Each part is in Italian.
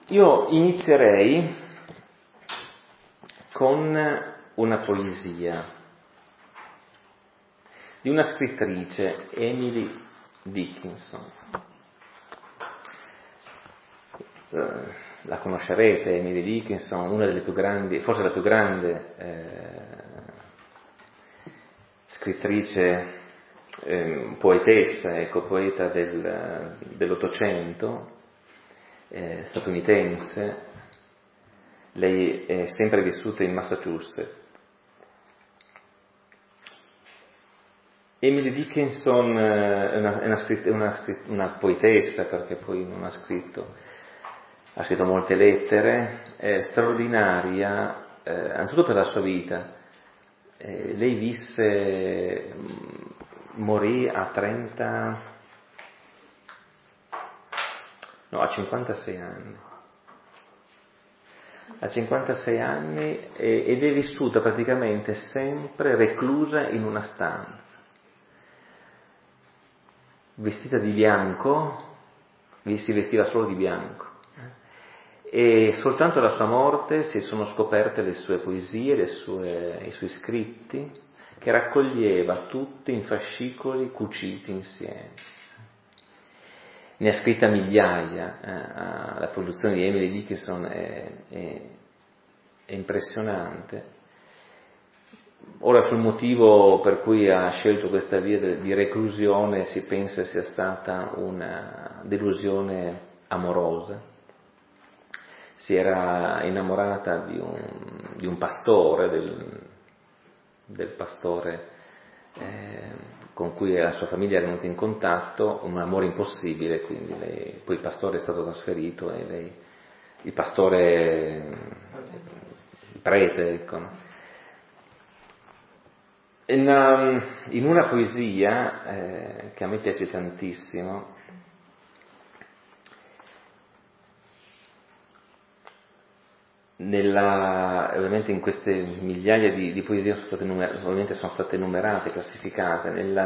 Io inizierei con una poesia di una scrittrice, Emily Dickinson. La conoscerete, Emily Dickinson, una delle più grandi, forse la più grande scrittrice, poetessa, poeta dell'Ottocento, statunitense. Lei è sempre vissuta in Massachusetts. Emily Dickinson è una poetessa, perché poi non ha scritto molte lettere, è straordinaria, anzitutto per la sua vita. Lei morì a 56 anni. A 56 anni ed è vissuta praticamente sempre reclusa in una stanza, vestita di bianco, si vestiva solo di bianco, e soltanto alla sua morte si sono scoperte le sue poesie, i suoi scritti, che raccoglieva tutti in fascicoli cuciti insieme. Ne ha scritta migliaia, la produzione di Emily Dickinson è impressionante. Ora, sul motivo per cui ha scelto questa via di reclusione si pensa sia stata una delusione amorosa. Si era innamorata di un pastore, del pastore con cui la sua famiglia era venuta in contatto, un amore impossibile, quindi poi il pastore è stato trasferito e lei, il prete, ecco. In una poesia che a me piace tantissimo, ovviamente in queste migliaia di poesie ovviamente sono state numerate, classificate. Nella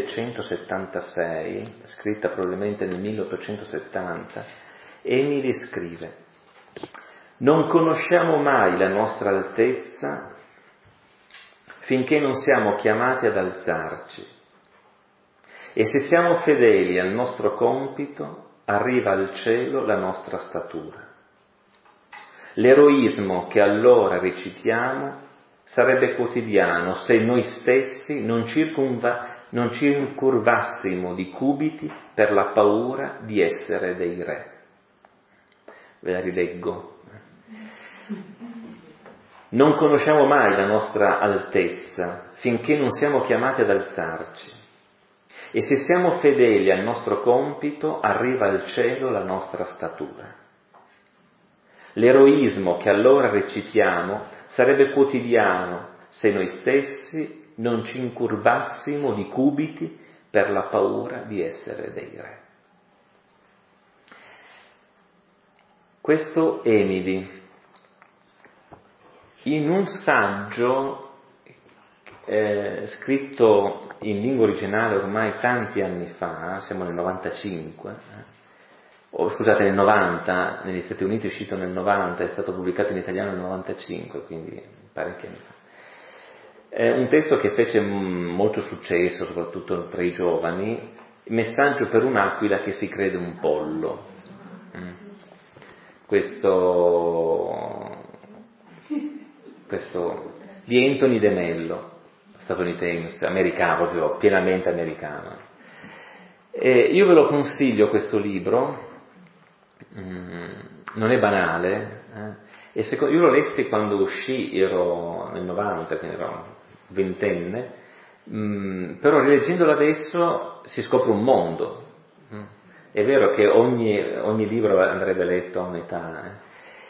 1176, scritta probabilmente nel 1870, Emily scrive: «Non conosciamo mai la nostra altezza finché non siamo chiamati ad alzarci, e se siamo fedeli al nostro compito arriva al cielo la nostra statura. L'eroismo che allora recitiamo sarebbe quotidiano se noi stessi non ci incurvassimo di cubiti per la paura di essere dei re». Ve la rileggo. Non conosciamo mai la nostra altezza finché non siamo chiamati ad alzarci, e se siamo fedeli al nostro compito arriva al cielo la nostra statura. L'eroismo che allora recitiamo sarebbe quotidiano se noi stessi non ci incurvassimo di cubiti per la paura di essere dei re. Questo Emily, in un saggio scritto in lingua originale ormai tanti anni fa, siamo nel nel 90, negli Stati Uniti è uscito nel 90, è stato pubblicato in italiano nel 95, quindi parecchi anni fa. È un testo che fece molto successo, soprattutto tra i giovani, Messaggio per un'aquila che si crede un pollo. Questo di Anthony De Mello, statunitense, americano, proprio pienamente americano. Io ve lo consiglio questo libro, non è banale, io lo lessi quando uscì, ero nel 90, quindi ero ventenne, però rileggendolo adesso si scopre un mondo. È vero che ogni libro andrebbe letto a metà.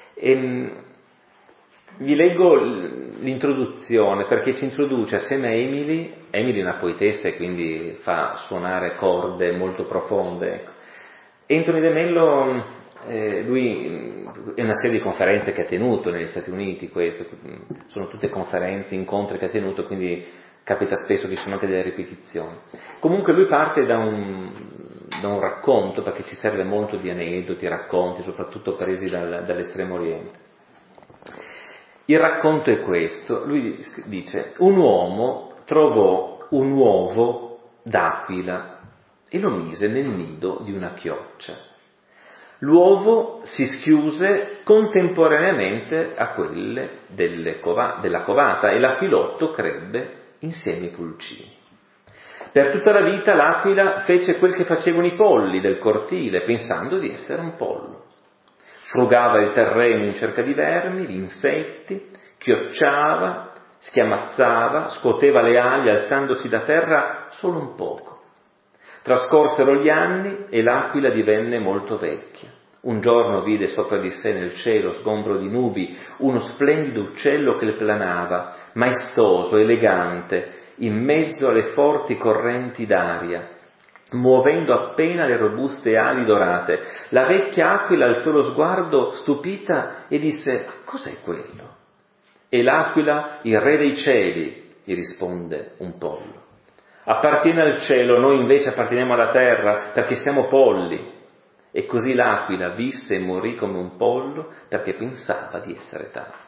Vi leggo l'introduzione, perché ci introduce assieme a Emily è una poetessa e quindi fa suonare corde molto profonde. Anthony De Mello, lui è una serie di conferenze che ha tenuto negli Stati Uniti, sono tutte conferenze, incontri che ha tenuto, quindi capita spesso che ci sono anche delle ripetizioni. Comunque lui parte da da un racconto, perché si serve molto di aneddoti, racconti, soprattutto presi dall'Estremo Oriente. Il racconto è questo, lui dice: un uomo trovò un uovo d'aquila e lo mise nel nido di una chioccia. L'uovo si schiuse contemporaneamente a quelle della covata e l'aquilotto crebbe insieme ai pulcini. Per tutta la vita l'aquila fece quel che facevano i polli del cortile, pensando di essere un pollo. Frugava il terreno in cerca di vermi, di insetti, chiocciava, schiamazzava, scuoteva le ali alzandosi da terra solo un poco. Trascorsero gli anni e l'aquila divenne molto vecchia. Un giorno vide sopra di sé nel cielo, sgombro di nubi, uno splendido uccello che le planava, maestoso, elegante, in mezzo alle forti correnti d'aria, muovendo appena le robuste ali dorate. La vecchia aquila alzò lo sguardo stupita e disse: cos'è quello? E l'aquila, il re dei cieli, gli risponde un pollo. Appartiene al cielo, noi invece apparteniamo alla terra perché siamo polli. E così l'aquila visse e morì come un pollo perché pensava di essere tale.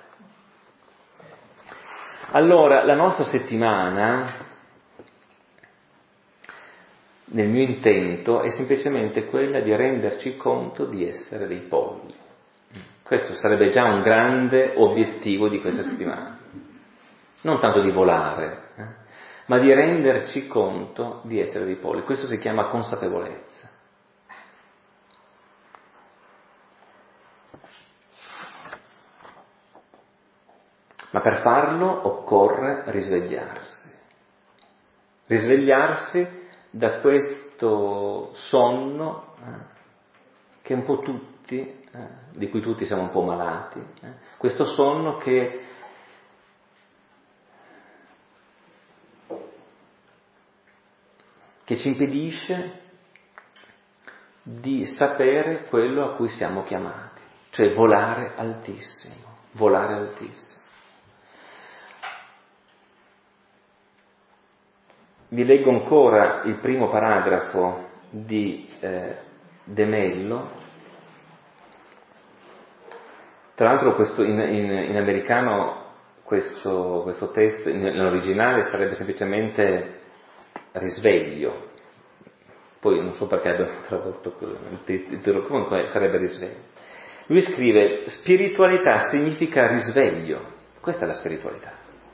Allora, la nostra settimana, nel mio intento, è semplicemente quella di renderci conto di essere dei polli. Questo sarebbe già un grande obiettivo di questa settimana. Non tanto di volare, ma di renderci conto di essere dei polli. Questo si chiama consapevolezza. Ma per farlo occorre risvegliarsi da questo sonno che un po' tutti, di cui tutti siamo un po' malati, questo sonno che ci impedisce di sapere quello a cui siamo chiamati, cioè volare altissimo. Vi leggo ancora il primo paragrafo di De Mello. Tra l'altro in americano questo testo, nell'originale sarebbe semplicemente risveglio, poi non so perché abbiamo tradotto il titolo, comunque sarebbe risveglio. Lui scrive: spiritualità significa risveglio, questa è la spiritualità.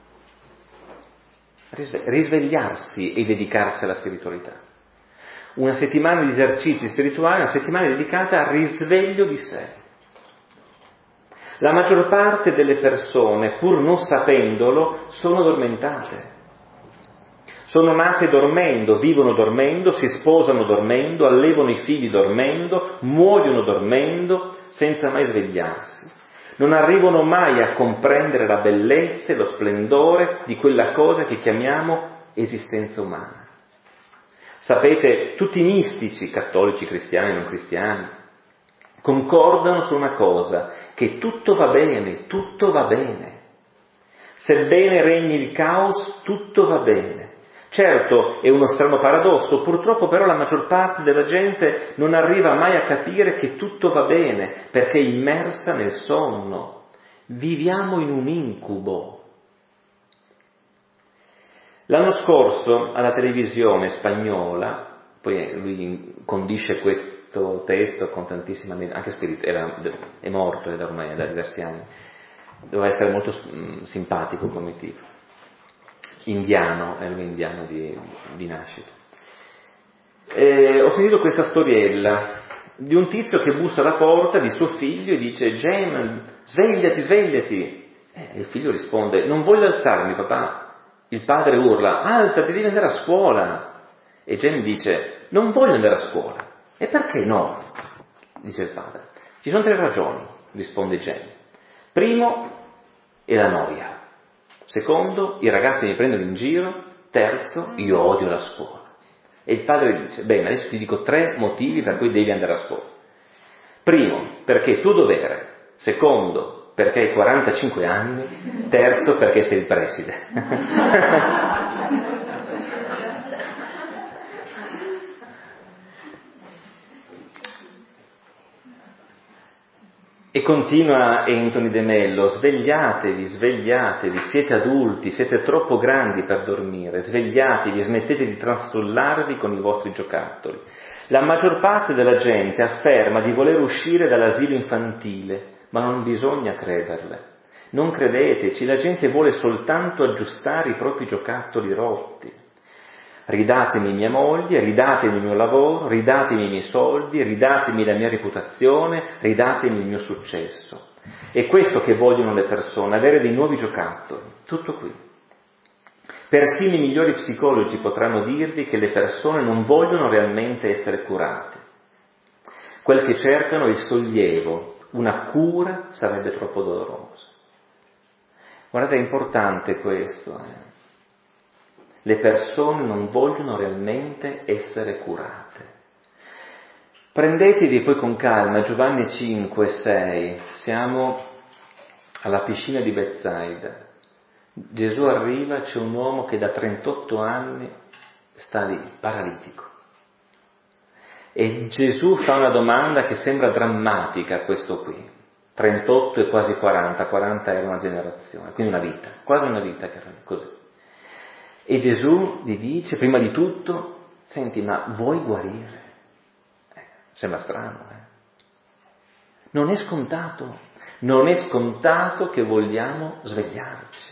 Risvegliarsi e dedicarsi alla spiritualità. Una settimana di esercizi spirituali, una settimana dedicata al risveglio di sé. La maggior parte delle persone, pur non sapendolo, sono addormentate. Sono nate dormendo, vivono dormendo, si sposano dormendo, allevano i figli dormendo, muoiono dormendo, senza mai svegliarsi. Non arrivano mai a comprendere la bellezza e lo splendore di quella cosa che chiamiamo esistenza umana. Sapete, tutti i mistici, cattolici, cristiani, non cristiani, concordano su una cosa, che tutto va bene, tutto va bene. Sebbene regni il caos, tutto va bene. Certo, è uno strano paradosso, purtroppo però la maggior parte della gente non arriva mai a capire che tutto va bene, perché è immersa nel sonno. Viviamo in un incubo. L'anno scorso alla televisione spagnola, poi lui condisce questo testo con tantissima, anche è morto ormai da diversi anni, doveva essere molto simpatico come tipo. Indiano, è lui indiano di nascita. Ho sentito questa storiella di un tizio che bussa alla porta di suo figlio e dice: James, svegliati. E il figlio risponde: non voglio alzarmi, papà. Il padre urla: alzati, devi andare a scuola. E James dice: non voglio andare a scuola. E perché no? Dice il padre. Ci sono 3 ragioni, risponde James. Primo è la noia. Secondo, i ragazzi mi prendono in giro. Terzo, io odio la scuola. E il padre dice: bene, adesso ti dico 3 motivi per cui devi andare a scuola. Primo, perché è tuo dovere. Secondo, perché hai 45 anni. Terzo, perché sei il preside. E continua Anthony de Mello: svegliatevi, svegliatevi, siete adulti, siete troppo grandi per dormire, svegliatevi, smettete di trastullarvi con i vostri giocattoli. La maggior parte della gente afferma di voler uscire dall'asilo infantile, ma non bisogna crederle. Non credeteci, la gente vuole soltanto aggiustare i propri giocattoli rotti. Ridatemi mia moglie, ridatemi il mio lavoro, ridatemi i miei soldi, ridatemi la mia reputazione, ridatemi il mio successo. È questo che vogliono le persone, avere dei nuovi giocattoli. Tutto qui. Persino i migliori psicologi potranno dirvi che le persone non vogliono realmente essere curate. Quel che cercano è il sollievo, una cura sarebbe troppo dolorosa. Guardate, è importante questo. Le persone non vogliono realmente essere curate. Prendetevi poi con calma Giovanni 5 e 6, siamo alla piscina di Betsaida. Gesù arriva, c'è un uomo che da 38 anni sta lì, paralitico. E Gesù fa una domanda che sembra drammatica a questo qui. 38 e quasi 40 era una generazione, quindi una vita, quasi una vita che era così. E Gesù gli dice, prima di tutto, senti, ma vuoi guarire? Sembra strano, Non è scontato che vogliamo svegliarci.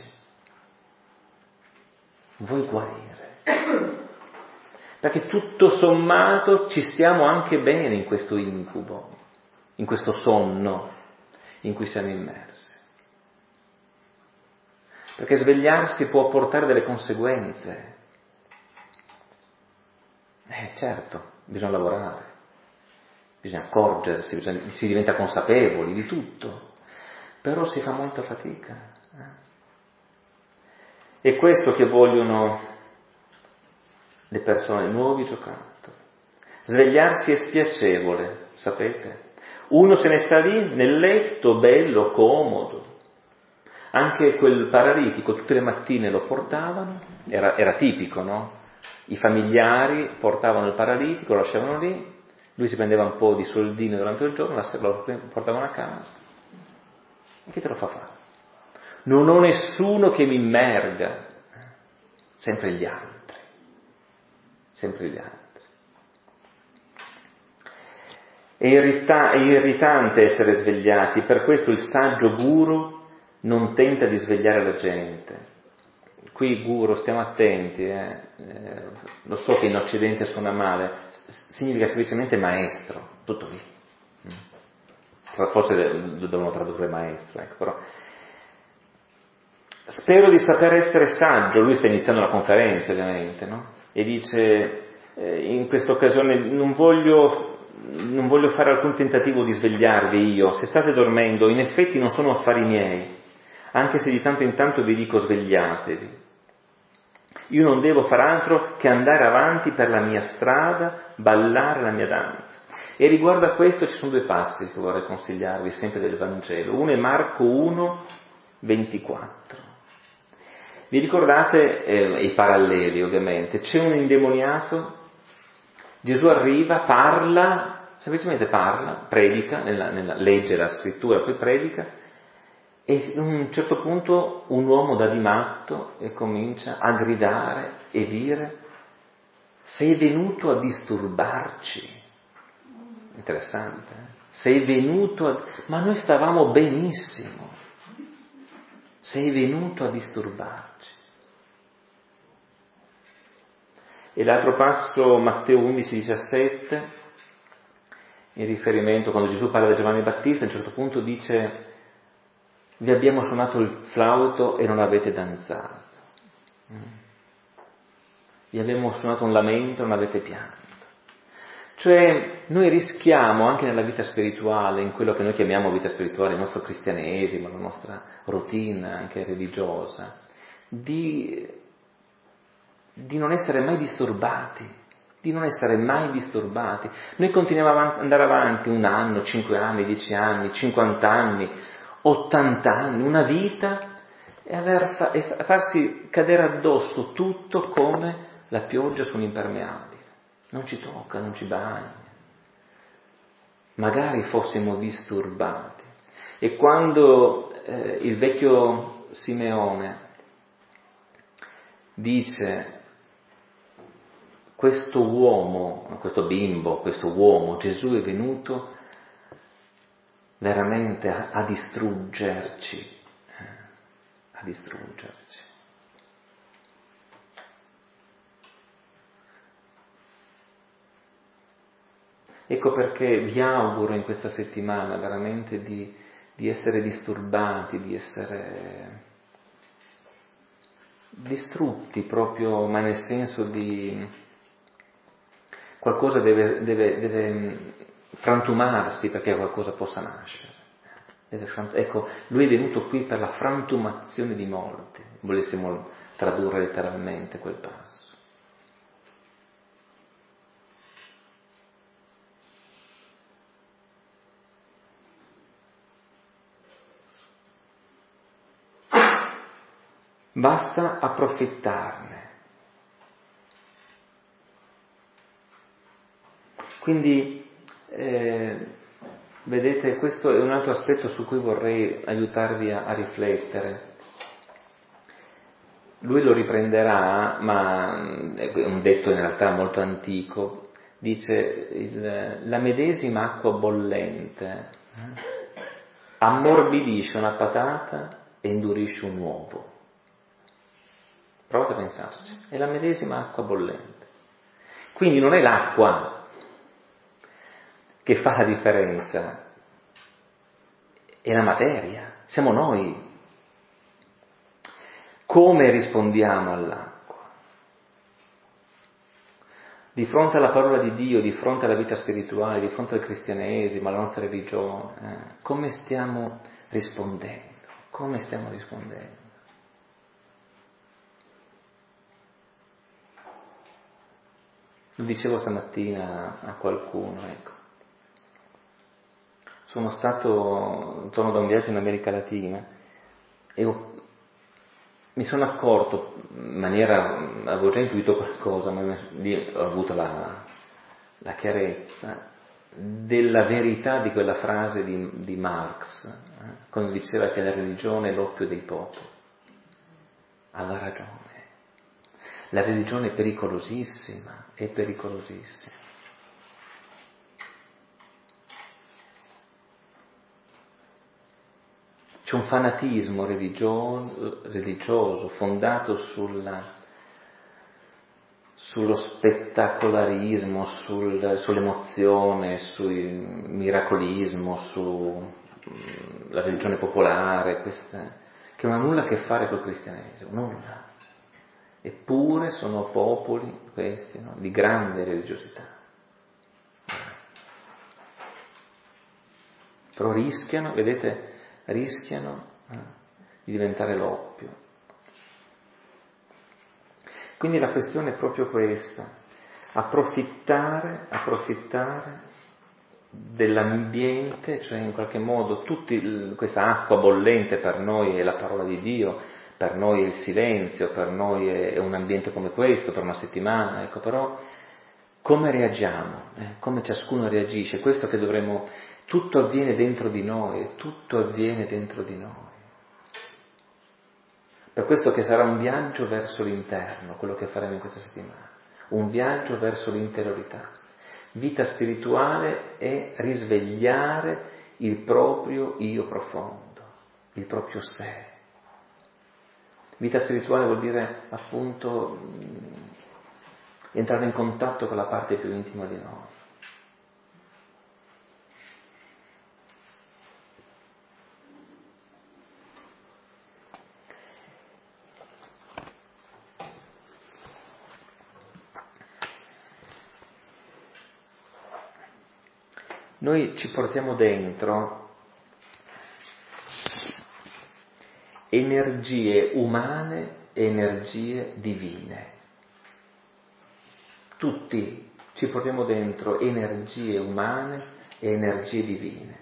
Vuoi guarire? Perché tutto sommato ci stiamo anche bene in questo incubo, in questo sonno in cui siamo immersi. Perché svegliarsi può portare delle conseguenze. Certo, bisogna lavorare, bisogna accorgersi, si diventa consapevoli di tutto, però si fa molta fatica. È questo che vogliono le persone, nuovi giocattoli. Svegliarsi è spiacevole, sapete? Uno se ne sta lì nel letto, bello, comodo. Anche quel paralitico tutte le mattine lo portavano, era tipico, no? I familiari portavano il paralitico, lo lasciavano lì, lui si prendeva un po' di soldini durante il giorno, la sera lo portavano a casa. E chi te lo fa fare? Non ho nessuno che mi immerga, sempre gli altri, sempre gli altri. È irritante essere svegliati, per questo il saggio guru non tenta di svegliare la gente. Qui guru, stiamo attenti, lo so che in Occidente suona male, significa semplicemente maestro, tutto lì. Forse devono tradurre maestro, ecco, però. Spero di saper essere saggio, lui sta iniziando la conferenza ovviamente, no? E dice, in questa occasione non voglio fare alcun tentativo di svegliarvi io, se state dormendo, in effetti non sono affari miei, anche se di tanto in tanto vi dico svegliatevi. Io non devo far altro che andare avanti per la mia strada, ballare la mia danza. E riguardo a questo ci sono due passi che vorrei consigliarvi sempre del Vangelo. Uno è Marco 1, 24. Vi ricordate i paralleli ovviamente? C'è un indemoniato, Gesù arriva, parla, semplicemente parla, predica, legge la scrittura, poi predica, e a un certo punto un uomo dà di matto e comincia a gridare e dire: sei venuto a disturbarci. Interessante, Sei venuto ma noi stavamo benissimo. Sei venuto a disturbarci. E l'altro passo, Matteo 11, 17, in riferimento, quando Gesù parla di Giovanni Battista, a un certo punto dice: vi abbiamo suonato il flauto e non avete danzato. Vi abbiamo suonato un lamento e non avete pianto. Cioè, noi rischiamo anche nella vita spirituale, in quello che noi chiamiamo vita spirituale, il nostro cristianesimo, la nostra routine anche religiosa, di non essere mai disturbati, Noi continuiamo ad andare avanti 1 anno, 5 anni, 10 anni, 50 anni, 80 anni, una vita, e farsi cadere addosso tutto come la pioggia su un impermeabile. Non ci tocca, non ci bagna. Magari fossimo disturbati. E quando il vecchio Simeone dice questo uomo, questo bimbo, questo uomo, Gesù è venuto veramente a distruggerci, a distruggerci. Ecco perché vi auguro in questa settimana veramente di essere disturbati, di essere distrutti proprio, ma nel senso di qualcosa deve frantumarsi perché qualcosa possa nascere. Ecco, lui è venuto qui per la frantumazione di molti, volessimo tradurre letteralmente quel passo. Basta approfittarne. Quindi, vedete, questo è un altro aspetto su cui vorrei aiutarvi a riflettere. Lui lo riprenderà, ma è un detto in realtà molto antico, dice la medesima acqua bollente ammorbidisce una patata e indurisce un uovo. Provate a pensarci, è la medesima acqua bollente. Quindi non è l'acqua che fa la differenza, è la materia, siamo noi. Come rispondiamo all'acqua? Di fronte alla parola di Dio, di fronte alla vita spirituale, di fronte al cristianesimo, alla nostra religione, come stiamo rispondendo? Come stiamo rispondendo? Lo dicevo stamattina a qualcuno, ecco. Sono stato, torno da un viaggio in America Latina e mi sono accorto, in maniera, avevo già intuito qualcosa, ma lì ho avuto la chiarezza della verità di quella frase di Marx, quando diceva che la religione è l'oppio dei popoli. Aveva ragione. La religione è pericolosissima, è pericolosissima. C'è un fanatismo religioso fondato sullo spettacolarismo, sull'emozione, sul miracolismo, sulla religione popolare, che non ha nulla a che fare col cristianesimo, nulla. Eppure sono popoli questi, no? Di grande religiosità. Però rischiano, vedete, di diventare l'oppio. Quindi la questione è proprio questa, approfittare dell'ambiente, cioè in qualche modo questa acqua bollente per noi è la parola di Dio, per noi è il silenzio, per noi è un ambiente come questo, per una settimana, ecco, però come reagiamo, come ciascuno reagisce, questo che dovremmo, tutto avviene dentro di noi, tutto avviene dentro di noi. Per questo che sarà un viaggio verso l'interno, quello che faremo in questa settimana, un viaggio verso l'interiorità. Vita spirituale è risvegliare il proprio io profondo, il proprio sé. Vita spirituale vuol dire appunto entrare in contatto con la parte più intima di noi. Noi ci portiamo dentro energie umane e energie divine. Tutti ci portiamo dentro energie umane e energie divine.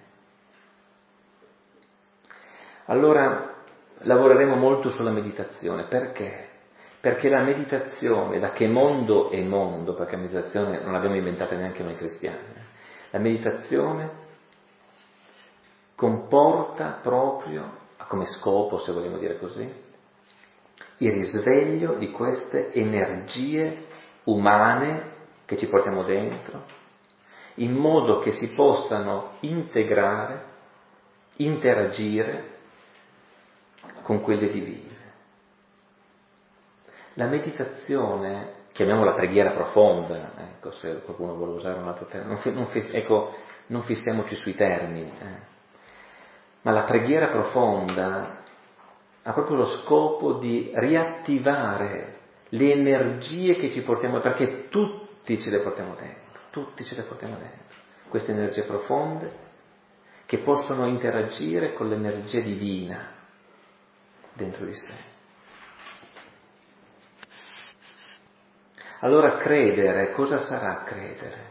Allora lavoreremo molto sulla meditazione. Perché? Perché la meditazione, da che mondo è mondo, perché la meditazione non l'abbiamo inventata neanche noi cristiani, la meditazione comporta proprio, come scopo, se vogliamo dire così, il risveglio di queste energie umane che ci portiamo dentro, in modo che si possano integrare, interagire con quelle divine. La meditazione, chiamiamola preghiera profonda, ecco, se qualcuno vuole usare un altro termine, non fissiamoci sui termini, ma la preghiera profonda ha proprio lo scopo di riattivare le energie che ci portiamo, perché tutti ce le portiamo dentro, queste energie profonde che possono interagire con l'energia divina dentro di sé. Allora credere, cosa sarà credere?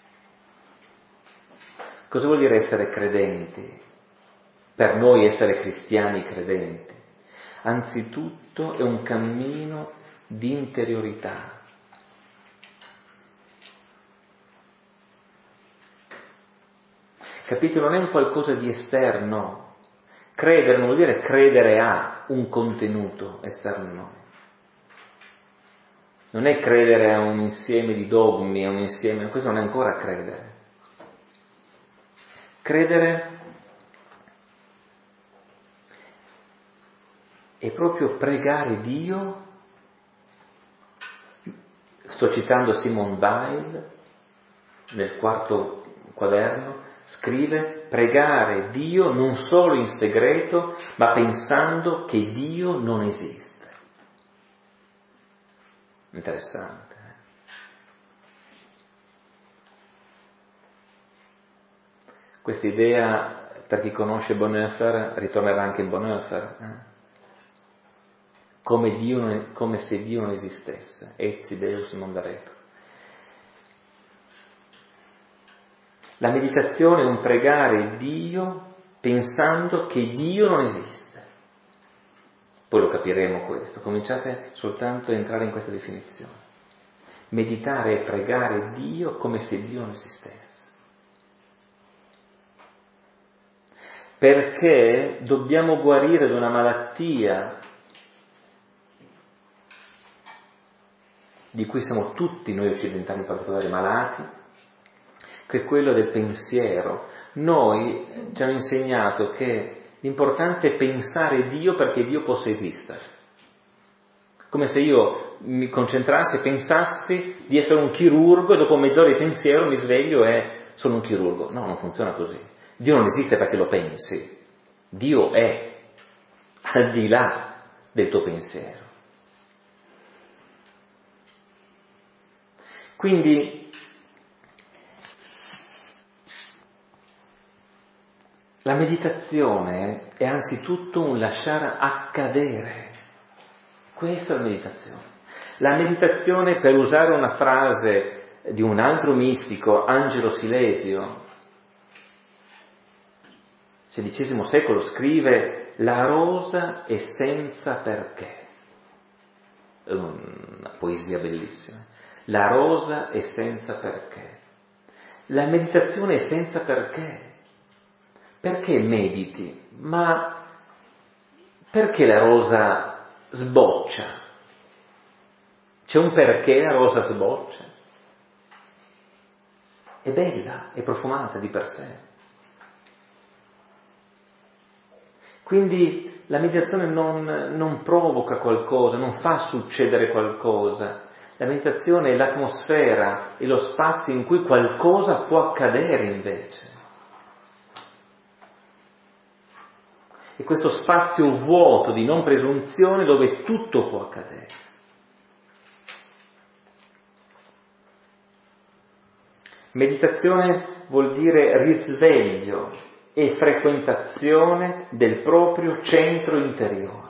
Cosa vuol dire essere credenti? Per noi essere cristiani credenti. Anzitutto è un cammino di interiorità. Capite? Non è un qualcosa di esterno. Credere non vuol dire credere a un contenuto esterno a noi. Non è credere a un insieme di dogmi, a un insieme, questo non è ancora credere. Credere è proprio pregare Dio. Sto citando Simone Weil, nel 4º quaderno, scrive: pregare Dio non solo in segreto, ma pensando che Dio non esiste. Interessante. Questa idea, per chi conosce Bonhoeffer, ritornerà anche in Bonhoeffer, come se Dio non esistesse, etsi Deus non daretur. La meditazione è un pregare Dio pensando che Dio non esiste. Poi lo capiremo questo, cominciate soltanto a entrare in questa definizione. Meditare e pregare Dio come se Dio non esistesse. Perché dobbiamo guarire da una malattia di cui siamo tutti noi occidentali in particolare malati, che è quello del pensiero. Noi ci hanno insegnato che l'importante è pensare Dio perché Dio possa esistere. Come se io mi concentrassi e pensassi di essere un chirurgo e dopo mezz'ora di pensiero mi sveglio e sono un chirurgo. No, non funziona così. Dio non esiste perché lo pensi. Dio è al di là del tuo pensiero. Quindi la meditazione è anzitutto un lasciare accadere. Questa è la meditazione. La meditazione, per usare una frase di un altro mistico, Angelo Silesio, XVI secolo, scrive: la rosa è senza perché. È una poesia bellissima. La rosa è senza perché. La meditazione è senza perché. Perché mediti? Ma perché la rosa sboccia? C'è un perché la rosa sboccia? È bella, è profumata di per sé. Quindi la meditazione non provoca qualcosa, non fa succedere qualcosa. La meditazione è l'atmosfera e lo spazio in cui qualcosa può accadere invece. È questo spazio vuoto di non presunzione dove tutto può accadere. Meditazione vuol dire risveglio e frequentazione del proprio centro interiore.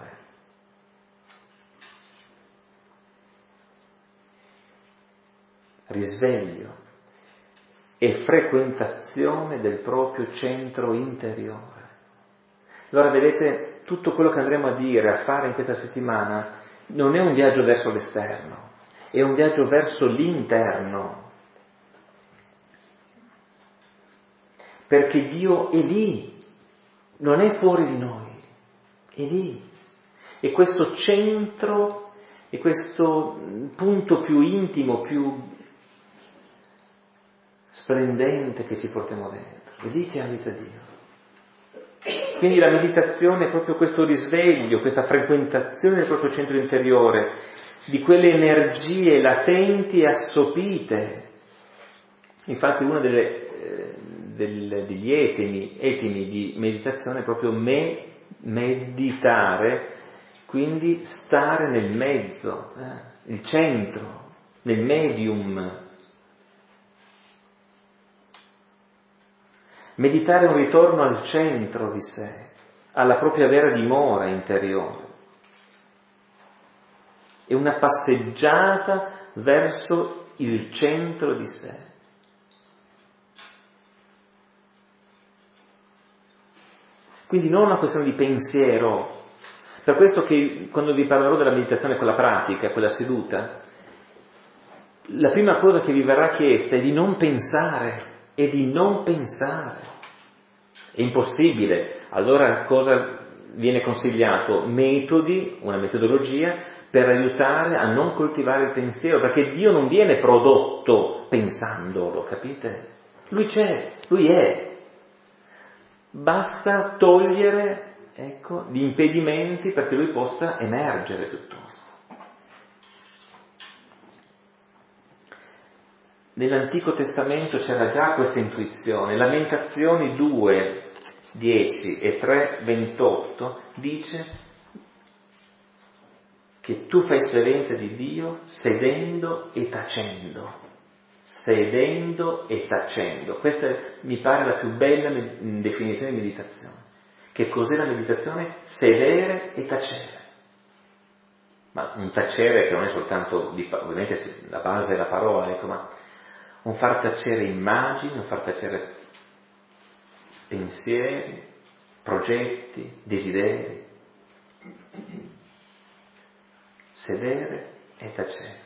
Risveglio e frequentazione del proprio centro interiore. Allora vedete, tutto quello che andremo a dire, a fare in questa settimana, non è un viaggio verso l'esterno, è un viaggio verso l'interno. Perché Dio è lì, non è fuori di noi, è lì. E questo centro, e questo punto più intimo, più splendente che ci portiamo dentro, è lì che abita Dio. Quindi la meditazione è proprio questo risveglio, questa frequentazione del proprio centro interiore, di quelle energie latenti e assopite. Infatti uno degli etimi di meditazione è proprio meditare, quindi stare nel mezzo, il centro, nel medium. Meditare è un ritorno al centro di sé, alla propria vera dimora interiore. È una passeggiata verso il centro di sé. Quindi non una questione di pensiero. Per questo che quando vi parlerò della meditazione, quella pratica, quella seduta, la prima cosa che vi verrà chiesta è di non pensare. E di non pensare. È impossibile. Allora cosa viene consigliato? Metodi, una metodologia per aiutare a non coltivare il pensiero, perché Dio non viene prodotto pensandolo, capite? Lui c'è, Lui è. Basta togliere, gli impedimenti perché Lui possa emergere piuttosto. Nell'Antico Testamento c'era già questa intuizione. Lamentazioni 2, 10 e 3, 28 dice che tu fai esperienza di Dio sedendo e tacendo. Sedendo e tacendo. Questa mi pare la più bella definizione di meditazione. Che cos'è la meditazione? Sedere e tacere. Ma un tacere che non è soltanto, ovviamente la base è la parola, ma un far tacere immagini, un far tacere pensieri, progetti, desideri. Sedere e tacere.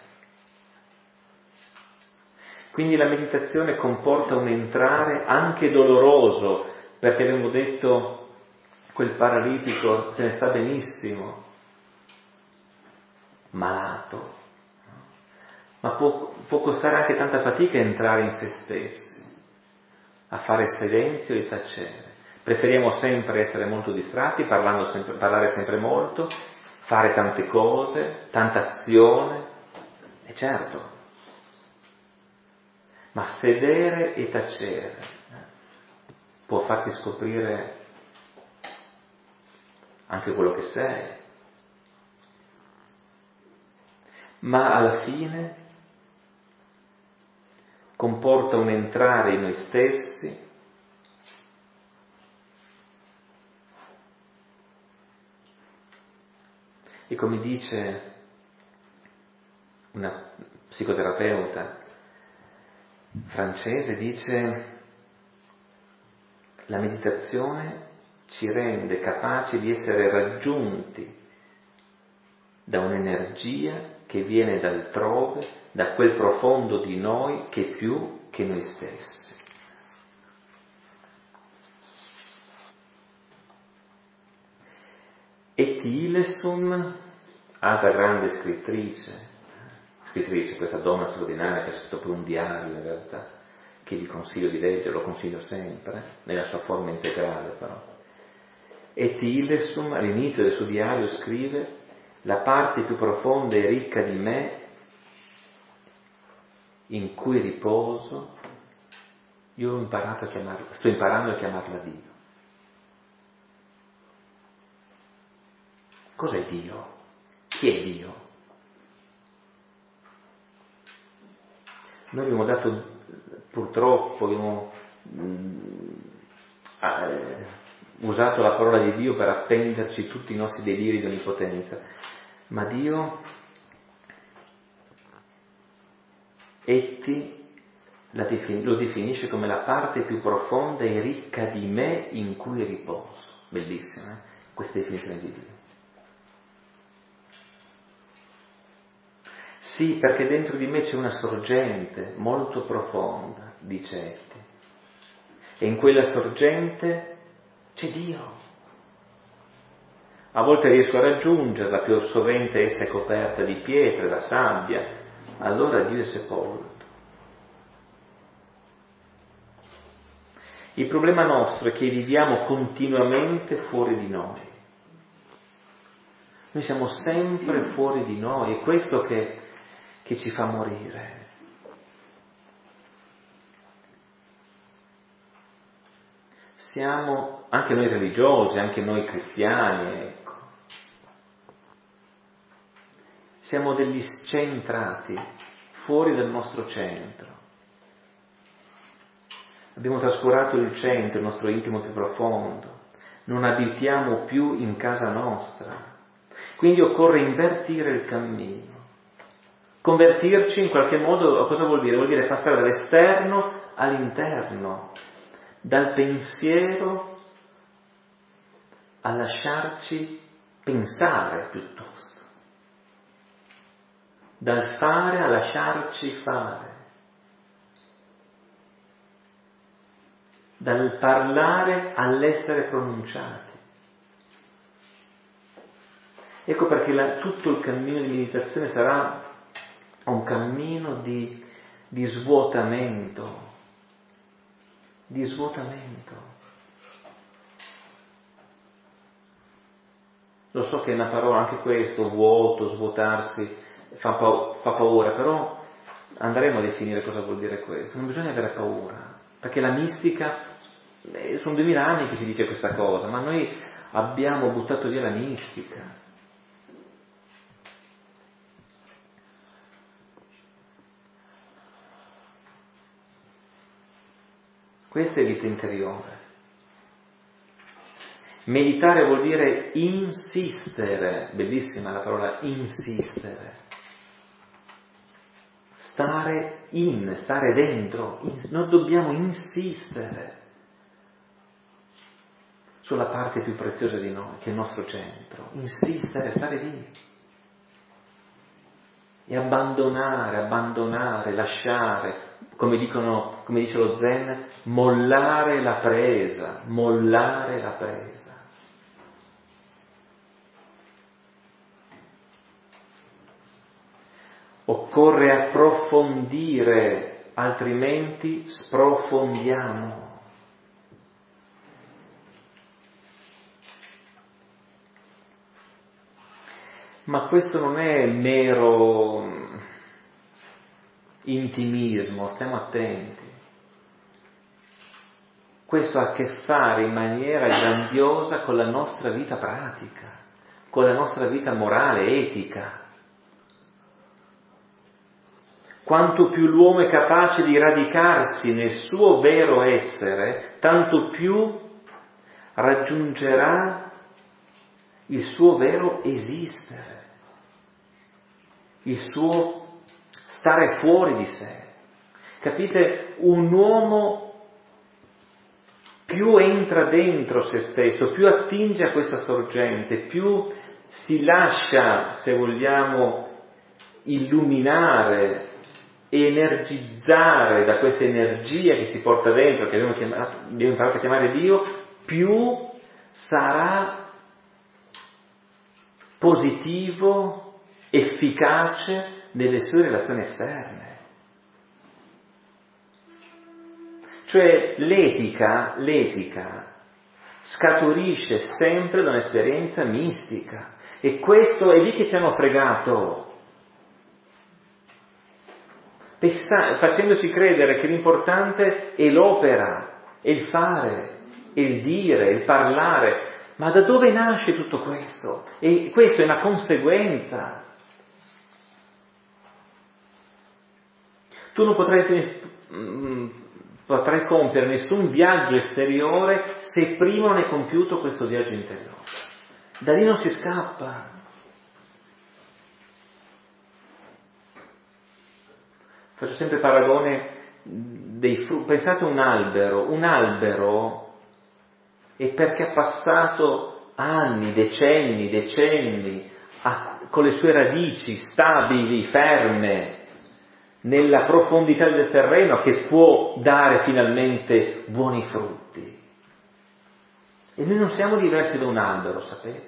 Quindi la meditazione comporta un entrare anche doloroso, perché abbiamo detto quel paralitico se ne sta benissimo, malato, ma può costare anche tanta fatica entrare in se stessi, a fare silenzio e tacere. Preferiamo sempre essere molto distratti, parlare sempre molto, fare tante cose, tanta azione, e certo, ma sedere e tacere può farti scoprire anche quello che sei, ma alla fine comporta un entrare in noi stessi e, come dice una psicoterapeuta francese, dice: la meditazione ci rende capaci di essere raggiunti da un'energia che viene da altrove, da quel profondo di noi che è più che noi stessi. Et Ilesum, altra grande scrittrice, questa donna straordinaria che ha scritto poi un diario in realtà, che vi consiglio di leggere, lo consiglio sempre, nella sua forma integrale però. Et Ilesum, all'inizio del suo diario, scrive: la parte più profonda e ricca di me, in cui riposo, sto imparando a chiamarla Dio. Cos'è Dio? Chi è Dio? Noi abbiamo dato, purtroppo, usato la parola di Dio per appenderci tutti i nostri deliri di onnipotenza, ma Dio, lo definisce come la parte più profonda e ricca di me in cui riposo. Bellissima, questa definizione di Dio. Sì, perché dentro di me c'è una sorgente molto profonda, dice Etti, e in quella sorgente C'è Dio. A volte riesco a raggiungerla, più sovente essa è coperta di pietre, da sabbia, allora Dio è sepolto. Il problema nostro è che viviamo continuamente fuori di noi. Noi siamo sempre fuori di noi, è questo che ci fa morire. Siamo, anche noi religiosi, anche noi cristiani, ecco, siamo degli scentrati, fuori dal nostro centro. Abbiamo trascurato il centro, il nostro intimo più profondo, non abitiamo più in casa nostra. Quindi occorre invertire il cammino. Convertirci in qualche modo, cosa vuol dire? Vuol dire passare dall'esterno all'interno, dal pensiero a lasciarci pensare piuttosto, dal fare a lasciarci fare, dal parlare all'essere pronunciati. Ecco perché tutto il cammino di meditazione sarà un cammino di svuotamento, Lo so che è una parola, anche questo, vuoto, svuotarsi, fa paura, però andremo a definire cosa vuol dire questo. Non bisogna avere paura, perché la mistica, sono 2000 anni che si dice questa cosa, ma noi abbiamo buttato via la mistica. Questa è vita interiore. Meditare vuol dire insistere, bellissima la parola insistere. Stare dentro, noi dobbiamo insistere sulla parte più preziosa di noi, che è il nostro centro. Insistere, stare lì. E abbandonare, lasciare, come dice lo Zen, mollare la presa. Occorre approfondire, altrimenti sprofondiamo. Ma questo non è mero intimismo, stiamo attenti. Questo ha a che fare in maniera grandiosa con la nostra vita pratica, con la nostra vita morale, etica. Quanto più l'uomo è capace di radicarsi nel suo vero essere, tanto più raggiungerà il suo vero esistere, il suo stare fuori di sé. Capite? Un uomo più entra dentro se stesso, più attinge a questa sorgente, più si lascia, se vogliamo, illuminare, energizzare da questa energia che si porta dentro, che abbiamo imparato a chiamare Dio, più sarà positivo, efficace nelle sue relazioni esterne. Cioè l'etica scaturisce sempre da un'esperienza mistica, e questo è lì che ci hanno fregato, facendoci credere che l'importante è l'opera, è il fare, è il dire, è il parlare. Ma da dove nasce tutto questo? E questo è una conseguenza. Tu non potrai compiere nessun viaggio esteriore se prima non hai compiuto questo viaggio interiore. Da lì non si scappa. Faccio sempre paragone dei frutti. Pensate a un albero è perché ha passato anni, decenni con le sue radici stabili, ferme, nella profondità del terreno, che può dare finalmente buoni frutti. E noi non siamo diversi da un albero, sapete?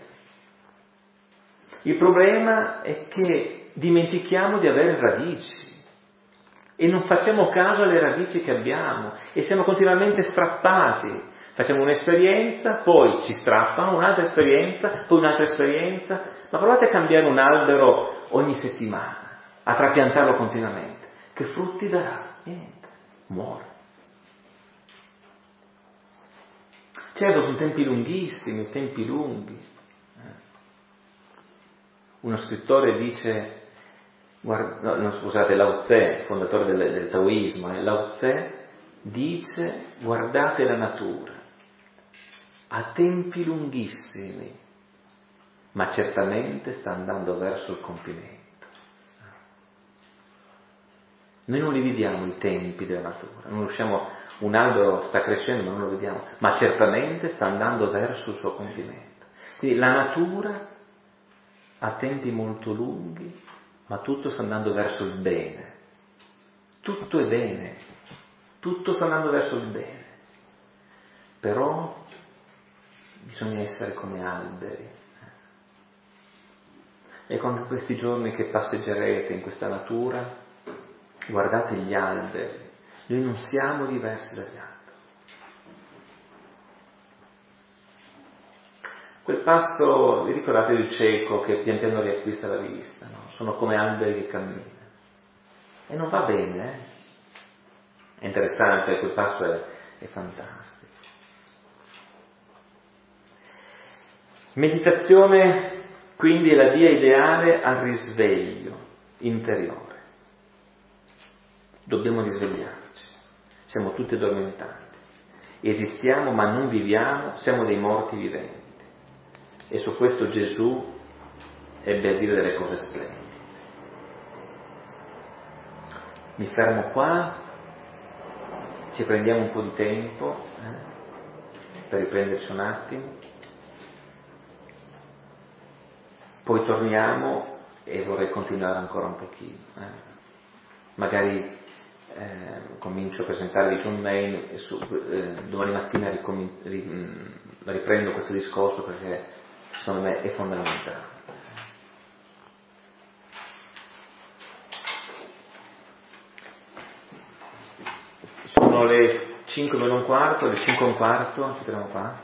Il problema è che dimentichiamo di avere radici e non facciamo caso alle radici che abbiamo e siamo continuamente strappati. Facciamo un'esperienza, poi ci strappano, un'altra esperienza, poi un'altra esperienza. Ma provate a cambiare un albero ogni settimana, a trapiantarlo continuamente. Che frutti darà? Niente, muore. Certo, sono tempi lunghissimi, tempi lunghi. Uno scrittore dice, scusate, Lao Tse, fondatore del Taoismo, Lao Tse dice: guardate la natura, ha tempi lunghissimi, ma certamente sta andando verso il compimento. Noi non li vediamo i tempi della natura, non riusciamo, un albero sta crescendo ma non lo vediamo, ma certamente sta andando verso il suo compimento. Quindi la natura ha tempi molto lunghi, ma tutto sta andando verso il bene. Tutto è bene, tutto sta andando verso il bene. Però bisogna essere come alberi. E quando questi giorni che passeggerete in questa natura, guardate gli alberi, noi non siamo diversi dagli altri. Quel pasto, vi ricordate il cieco che pian piano riacquista la vista, no? Sono come alberi che camminano. E non va bene, eh? È interessante, quel passo è fantastico. Meditazione quindi è la via ideale al risveglio interiore. Dobbiamo risvegliarci, siamo tutti addormentati, esistiamo ma non viviamo, siamo dei morti viventi. E su questo Gesù ebbe a dire delle cose splendide. Mi fermo qua, ci prendiamo un po' di tempo per riprenderci un attimo, poi torniamo e vorrei continuare ancora un pochino. Magari comincio a presentarvi John Main e domani mattina riprendo questo discorso perché secondo me è fondamentale. Sono le 5 meno un quarto, le 5 e un quarto, ci troviamo qua.